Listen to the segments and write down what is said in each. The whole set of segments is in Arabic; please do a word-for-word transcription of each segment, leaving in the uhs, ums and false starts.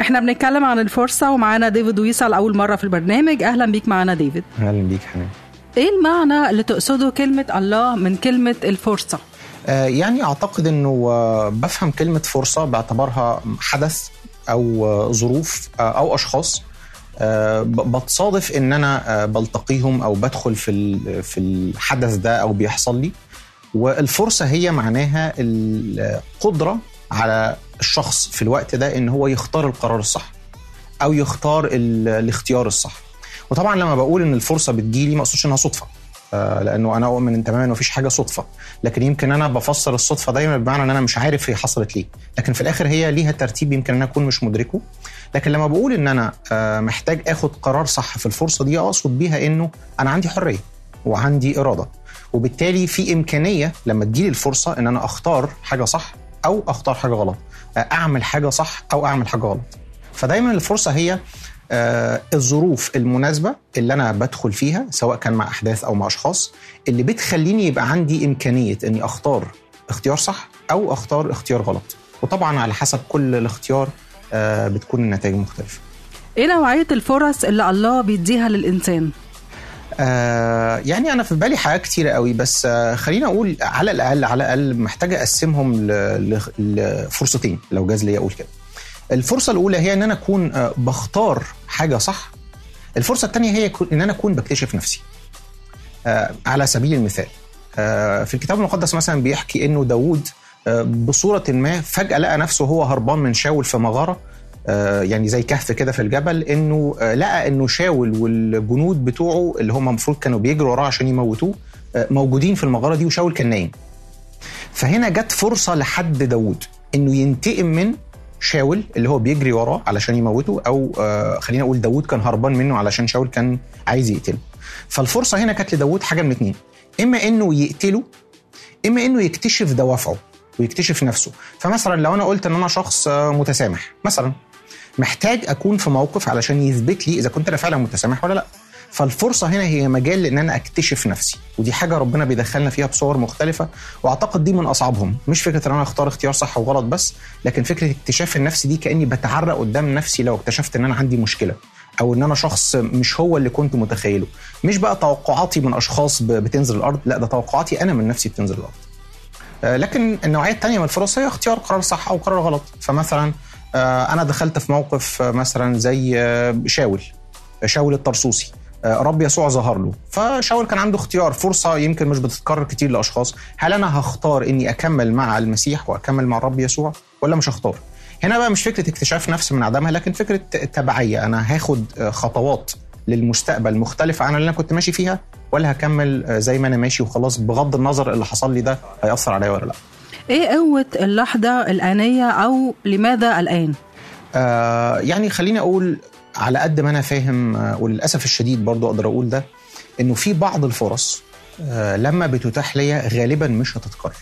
احنا بنتكلم عن الفرصة ومعانا ديفيد ويسا لأول مرة في البرنامج. أهلا بيك معانا ديفيد. أهلا بيك حنان. ايه المعنى اللي تقصده كلمة الله من كلمة الفرصة؟ آه يعني أعتقد أنه آه بفهم كلمة فرصة باعتبارها حدث أو آه ظروف آه أو أشخاص آه بتصادف أن أنا آه بلتقيهم أو بدخل في في الحدث ده أو بيحصل لي. والفرصة هي معناها القدرة على الشخص في الوقت ده ان هو يختار القرار الصح او يختار الاختيار الصح. وطبعا لما بقول ان الفرصة بتجيلي ما اقصدش انها صدفة، آه لانه انا اؤمن ان تماما مفيش حاجة صدفة، لكن يمكن انا بفسر الصدفة دايما بمعنى ان انا مش عارف هي حصلت ليه، لكن في الاخر هي ليها ترتيب يمكن انا اكون مش مدركه. لكن لما بقول ان انا آه محتاج اخد قرار صح في الفرصة دي، اقصد بيها انه انا عندي حرية وعندي إرادة، وبالتالي في إمكانية لما تجيلي الفرصة ان انا اختار حاجة صح او اختار حاجة غلط، اعمل حاجة صح او اعمل حاجة غلط. فدايما الفرصة هي آه الظروف المناسبة اللي انا بدخل فيها سواء كان مع احداث او مع اشخاص اللي بتخليني يبقى عندي امكانية اني اختار اختيار صح او اختار اختيار غلط. وطبعا على حسب كل الاختيار آه بتكون النتائج مختلفة. ايه نوعية الفرص اللي الله بيديها للإنسان؟ آه يعني أنا في بالي حاجات كتيرة قوي، بس آه خلينا أقول على الأقل على الأقل محتاجة أقسمهم لفرصتين لو جاز لي أقول كده. الفرصة الأولى هي أن أنا أكون آه بختار حاجة صح. الفرصة الثانية هي أن أنا أكون بكتشف نفسي. آه على سبيل المثال آه في الكتاب المقدس مثلا بيحكي أنه داود آه بصورة ما فجأة لقى نفسه هو هربان من شاول في مغارة، آه يعني زي كهف كده في الجبل، انه آه لقى انه شاول والجنود بتوعه اللي هم المفروض كانوا بيجروا وراه عشان يموتوه آه موجودين في المغارة دي وشاول كان نايم. فهنا جت فرصة لحد داود انه ينتقم من شاول اللي هو بيجري وراه علشان يموته، او آه خلينا اقول داود كان هربان منه علشان شاول كان عايز يقتله. فالفرصة هنا كانت لداود حاجة من اتنين، اما انه يقتله اما انه يكتشف دوافعه ويكتشف نفسه. فمثلا لو انا قلت ان انا شخص متسامح مثلا، محتاج أكون في موقف علشان يثبت لي إذا كنت أنا فعلا متسامح ولا لأ. فالفرصة هنا هي مجال لأن أنا أكتشف نفسي، ودي حاجة ربنا بيدخلنا فيها بصور مختلفة، وأعتقد دي من أصعبهم. مش فكرة أن أنا أختار اختيار صح وغلط بس، لكن فكرة اكتشاف النفس دي كأني بتعرق قدام نفسي لو اكتشفت أن أنا عندي مشكلة أو أن أنا شخص مش هو اللي كنت متخيله. مش بقى توقعاتي من أشخاص بتنزل الأرض، لا ده توقعاتي أنا من نفسي بتنزل الأرض. لكن النوعية الثانية من الفرص هي اختيار قرار صح أو قرار غلط. فمثلا أنا دخلت في موقف مثلا زي شاول شاول الطرسوسي، رب يسوع ظهر له، فشاول كان عنده اختيار، فرصة يمكن مش بتتكرر كتير لأشخاص. هل أنا هختار إني أكمل مع المسيح وأكمل مع الرب يسوع ولا مش هختار؟ هنا بقى مش فكرة اكتشاف نفس من عدمها، لكن فكرة تبعية. أنا هاخد خطوات للمستقبل مختلفة عن اللي أنا كنت ماشي فيها، ولا هكمل زي ما أنا ماشي وخلاص بغض النظر اللي حصل لي ده هيأثر عليا ولا لا. ايه قوة اللحظة الآنية او لماذا الآن؟ آه يعني خليني اقول على قد ما انا فاهم، آه وللاسف الشديد برضو اقدر اقول ده، انه في بعض الفرص آه لما بتتاح لي غالبا مش هتتكرر.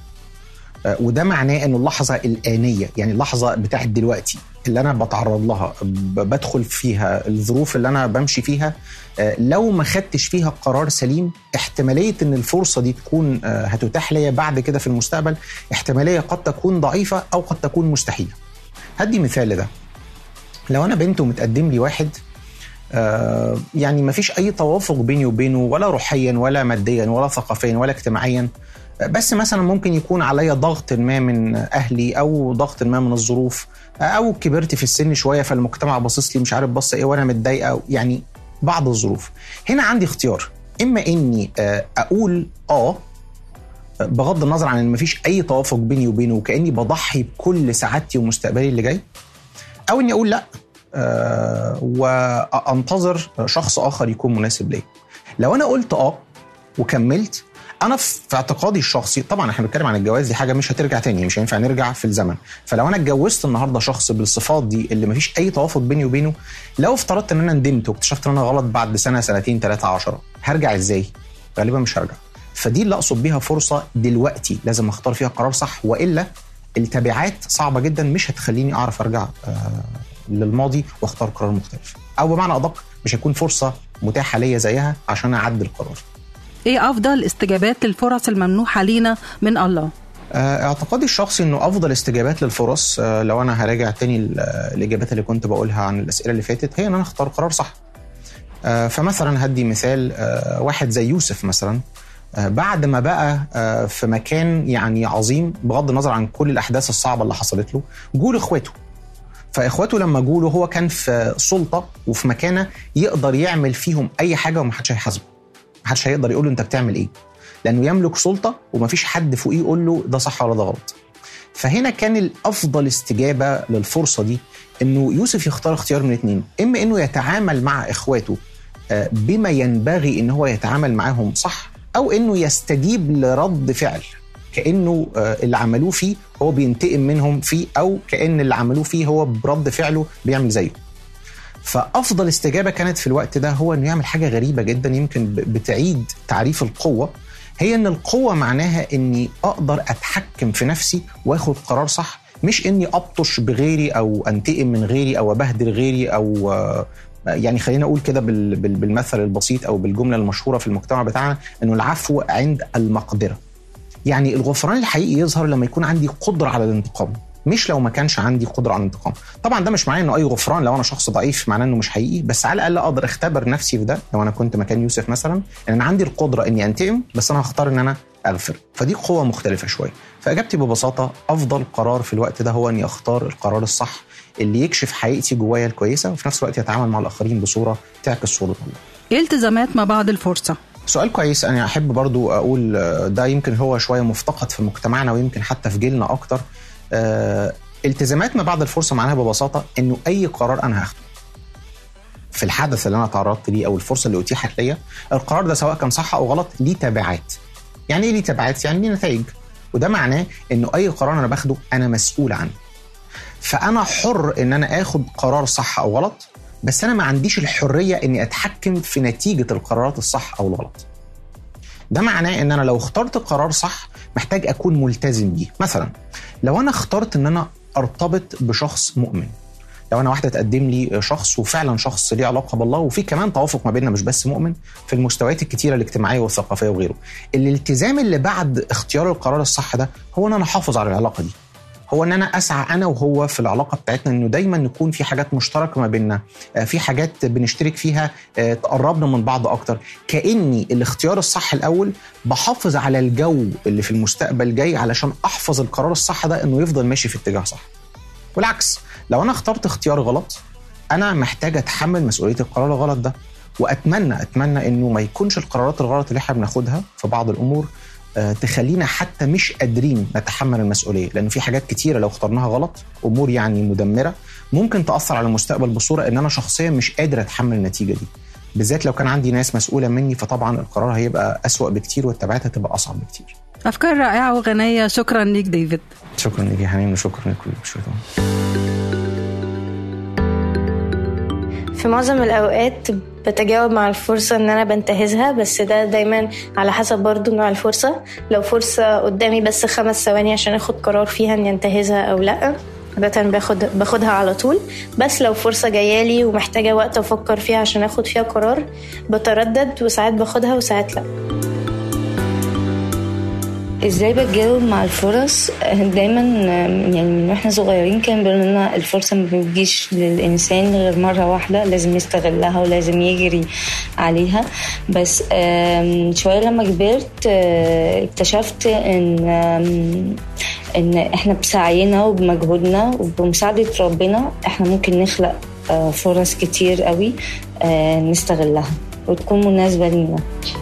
آه وده معناه انه اللحظة الآنية، يعني اللحظة بتاعت دلوقتي اللي انا بتعرض لها بدخل فيها الظروف اللي انا بمشي فيها، آه لو ما خدتش فيها قرار سليم، احتمالية ان الفرصة دي تكون آه هتتاح لي بعد كده في المستقبل احتمالية قد تكون ضعيفة او قد تكون مستحيلة. هدي مثال لده. لو أنا بنت ومتقدم لي واحد آه يعني ما فيش أي توافق بيني وبينه، ولا روحيا ولا ماديا ولا ثقافيا ولا اجتماعيا، بس مثلا ممكن يكون عليا ضغط ما من أهلي أو ضغط ما من الظروف، أو كبرت في السن شوية فالمجتمع باصص لي مش عارف بص إيه وأنا متضايقة، يعني بعض الظروف. هنا عندي اختيار، إما إني آه أقول آه بغض النظر عن ان مفيش اي توافق بيني وبينه وكاني بضحي بكل سعادتي ومستقبلي اللي جاي، او اني اقول لا أه وانتظر شخص اخر يكون مناسب لي. لو انا قلت اه وكملت، انا في اعتقادي الشخصي، طبعا احنا بنتكلم عن الجواز، دي حاجه مش هترجع تاني، مش هينفع نرجع في الزمن. فلو انا اتجوزت النهارده شخص بالصفات دي اللي مفيش اي توافق بيني وبينه، لو افترضت ان انا ندمت واكتشفت ان انا غلط بعد سنه سنتين ثلاثه عشرة، هرجع ازاي؟ غالبا مش هرجع. فدي اللي أقصد بيها فرصة دلوقتي لازم أختار فيها قرار صح، وإلا التبعات صعبة جدا مش هتخليني أعرف أرجع للماضي واختار قرار مختلف، أو بمعنى أدق مش هيكون فرصة متاحة ليا زيها عشان أعدل القرار. إيه أفضل استجابات للفرص الممنوحة لينا من الله؟ اعتقادي الشخصي انه افضل استجابات للفرص، لو انا هراجع تاني الاجابات اللي كنت بقولها عن الاسئله اللي فاتت، هي ان انا اختار قرار صح. فمثلا هدي مثال، واحد زي يوسف مثلا، بعد ما بقى في مكان يعني عظيم بغض النظر عن كل الاحداث الصعبه اللي حصلت له، جول اخواته. فاخواته لما جوله هو كان في سلطه وفي مكانه يقدر يعمل فيهم اي حاجه ومحدش هيحاسبه، محدش هيقدر يقول له انت بتعمل ايه، لانه يملك سلطه ومفيش حد فوقيه يقول له ده صح ولا ده غلط. فهنا كان الافضل استجابه للفرصه دي انه يوسف يختار اختيار من اتنين، اما انه يتعامل مع اخواته بما ينبغي ان هو يتعامل معاهم صح، او انه يستجيب لرد فعل كانه اللي عملوه فيه هو بينتقم منهم فيه، او كان اللي عملوه فيه هو برد فعله بيعمل زيه. فافضل استجابه كانت في الوقت ده هو انه يعمل حاجه غريبه جدا يمكن بتعيد تعريف القوه، هي ان القوه معناها اني اقدر اتحكم في نفسي واخد قرار صح، مش اني ابطش بغيري او انتقم من غيري او ابهدل غيري، او يعني خلينا اقول كده بالمثل البسيط او بالجمله المشهوره في المجتمع بتاعنا انه العفو عند المقدره. يعني الغفران الحقيقي يظهر لما يكون عندي قدره على الانتقام، مش لو ما كانش عندي قدره على الانتقام. طبعا ده مش معناه انه اي غفران لو انا شخص ضعيف معناه انه مش حقيقي، بس على الاقل اقدر اختبر نفسي في ده. لو انا كنت مكان يوسف مثلا، ان انا عندي القدره اني انتقم بس انا هختار ان انا اغفر، فدي قوه مختلفه شويه. فاجابتي ببساطه افضل قرار في الوقت ده هو اني اختار القرار الصح اللي يكشف حقيقتي جوايا الكويسه، وفي نفس الوقت يتعامل مع الاخرين بصوره تعكس صوره الله. ايه التزامات ما بعد الفرصه؟ سؤال كويس. أنا أحب برضو أقول ده يمكن هو شوية مفتقد في مجتمعنا ويمكن حتى في جيلنا أكتر. أه التزامات ما بعد الفرصة معناها ببساطة أنه أي قرار أنا هاخده في الحدث اللي أنا تعرضت ليه أو الفرصة اللي أتيحت ليا، القرار ده سواء كان صح أو غلط ليه تبعات. يعني إيه ليه تبعات؟ يعني ليه نتائج. وده معناه أنه أي قرار أنا باخده أنا مسؤول عنه. فأنا حر أن أنا أخد قرار صح أو غلط، بس أنا ما عنديش الحرية أني أتحكم في نتيجة القرارات الصح أو الغلط. ده معناه أن أنا لو اخترت قرار صح محتاج أكون ملتزم بيه. مثلا لو أنا اخترت أن أنا أرتبط بشخص مؤمن، لو أنا واحدة تقدم لي شخص وفعلا شخص ليه علاقة بالله وفي كمان توافق ما بيننا مش بس مؤمن في المستويات الكتيرة الاجتماعية والثقافية وغيره، الالتزام اللي بعد اختيار القرار الصح ده هو أن أنا أحافظ على العلاقة دي، هو ان انا اسعى انا وهو في العلاقه بتاعتنا انه دايما نكون في حاجات مشتركه ما بيننا، في حاجات بنشترك فيها تقربنا من بعض اكتر. كاني الاختيار الصح الاول بحافظ على الجو اللي في المستقبل جاي علشان احفظ القرار الصح ده انه يفضل ماشي في اتجاه صح. والعكس، لو انا اخترت اختيار غلط انا محتاج اتحمل مسؤوليه القرار الغلط ده. واتمنى اتمنى انه ما يكونش القرارات الغلط اللي احنا بناخدها في بعض الامور تخلينا حتى مش قادرين نتحمل المسؤولية، لأنه في حاجات كتيرة لو اخترناها غلط، أمور يعني مدمرة ممكن تأثر على المستقبل بصورة إن أنا شخصيا مش قادر أتحمل النتيجة دي، بالذات لو كان عندي ناس مسؤولة مني، فطبعا القرار هيبقى أسوأ بكتير والتبعات هتبقى أصعب بكتير. أفكار رائعة وغنية، شكرا ليك ديفيد. شكرا ليك يا حنين وشكرا لكل المشاهدين. في معظم الأوقات بتجاوب مع الفرصة ان انا بنتهزها، بس ده دايما على حسب برضو نوع الفرصة. لو فرصة قدامي بس خمس ثواني عشان اخد قرار فيها ان ينتهزها او لا، عادة باخد باخدها على طول. بس لو فرصة جايالي ومحتاجة وقت افكر فيها عشان اخد فيها قرار بتردد، وساعات باخدها وساعات لا. ازاي بتجاوب مع الفرص؟ دايما يعني من واحنا صغيرين كان بيقولوا لنا الفرصه ما بتجيش للانسان غير مره واحده، لازم يستغلها ولازم يجري عليها. بس شويه لما كبرت اكتشفت ان ان احنا بسعينا وبمجهودنا وبمساعده ربنا احنا ممكن نخلق فرص كتير قوي نستغلها وتكون مناسبه لينا.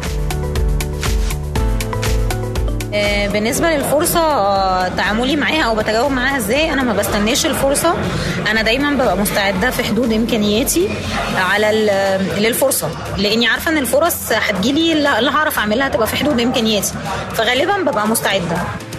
بالنسبة للفرصة تعاملي معاها أو بتجاوب معاها إزاي؟ أنا ما بستناش الفرصة، أنا دايما ببقى مستعدة في حدود إمكانياتي على للفرصة، لأني عارفة أن الفرص هتجيلي اللي هعرف أعملها تبقى في حدود إمكانياتي، فغالبا ببقى مستعدة.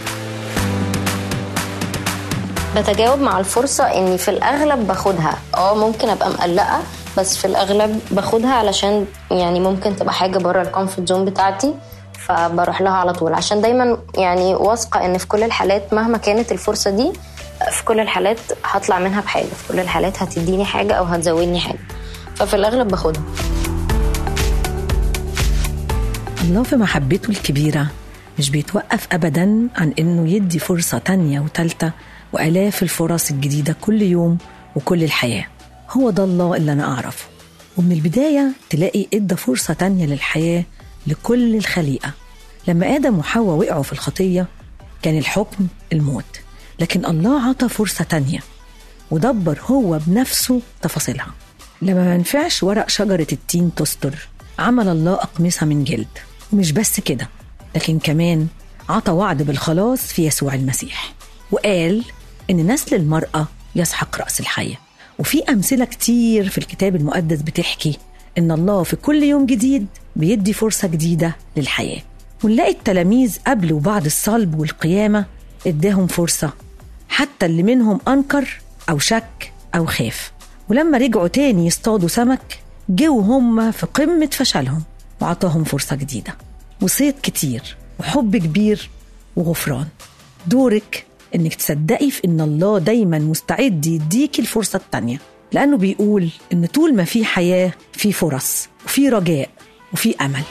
بتجاوب مع الفرصة إني في الأغلب باخدها، اه ممكن أبقى مقلقة بس في الأغلب باخدها علشان يعني ممكن تبقى حاجة برا الكومفورت زون بتاعتي، فبروح لها على طول عشان دايما يعني واثقة ان في كل الحالات مهما كانت الفرصة دي في كل الحالات هطلع منها بحاجة، في كل الحالات هتديني حاجة او هتزودني حاجة، ففي الاغلب باخدها. الله في محبته الكبيرة مش بيتوقف أبداً عن إنه يدي فرصة تانية وتالتة وآلاف الفرص الجديدة كل يوم وكل الحياة. هو ده الله اللي أنا أعرفه. ومن البداية تلاقي إدى فرصة تانية للحياة لكل الخليقة. لما آدم وحواء وقعوا في الخطية كان الحكم الموت، لكن الله عطى فرصة تانية ودبر هو بنفسه تفاصيلها. لما ما ينفعش ورق شجرة التين تستر، عمل الله أقمصة من جلد. ومش بس كده، لكن كمان عطى وعد بالخلاص في يسوع المسيح، وقال إن نسل المرأة يسحق رأس الحية. وفي أمثلة كتير في الكتاب المقدس بتحكي إن الله في كل يوم جديد بيدي فرصة جديدة للحياة. ونلاقي التلاميذ قبل وبعد الصلب والقيامة اداهم فرصة، حتى اللي منهم أنكر أو شك أو خاف. ولما رجعوا تاني يصطادوا سمك جوا هم في قمة فشلهم وعطاهم فرصة جديدة وصيد كتير وحب كبير وغفران. دورك إنك تصدقي في إن الله دايما مستعد يديك الفرصة التانية، لأنه بيقول إن طول ما في حياة في فرص وفي رجاء وفي أمل.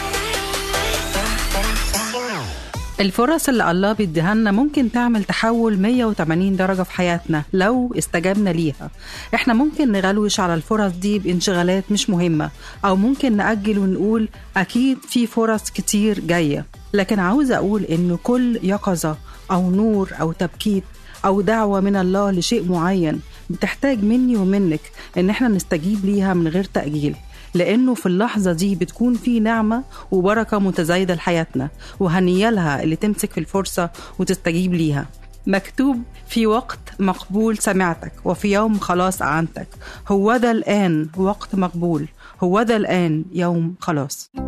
الفرص اللي الله بيديها لنا ممكن تعمل تحول مية وتمانين درجة في حياتنا لو استجابنا ليها. احنا ممكن نغلوش على الفرص دي بانشغالات مش مهمة، او ممكن نأجل ونقول اكيد في فرص كتير جاية. لكن عاوزة اقول ان كل يقظة او نور او تبكيت او دعوة من الله لشيء معين بتحتاج مني ومنك ان احنا نستجيب ليها من غير تأجيل، لأنه في اللحظة دي بتكون في نعمة وبركة متزايدة لحياتنا، وهنيالها اللي تمسك في الفرصة وتستجيب ليها. مكتوب في وقت مقبول سمعتك وفي يوم خلاص أعنتك. هو ده الآن وقت مقبول، هو ده الآن يوم خلاص.